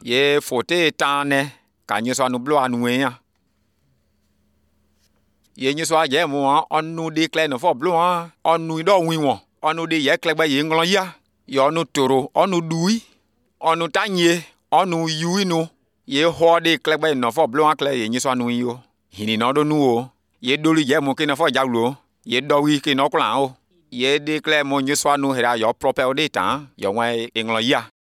ye fote tane ka nyiswa nu blo anwe ya ye nyiswa je mu onu de kle no fo blo onu do winwo onu de ye kle gba ye nglon ya yo nu toro onu dui onu tanye onu yuinu ye ho de kle gba no fo blo kle ye nyiswa nu yo hini no do nu o ye doli je mu ke no fo jawlo ye do wi ke no klan o ye de kle mo nyiswa nu hera yo propel de tan yo wa nglon ya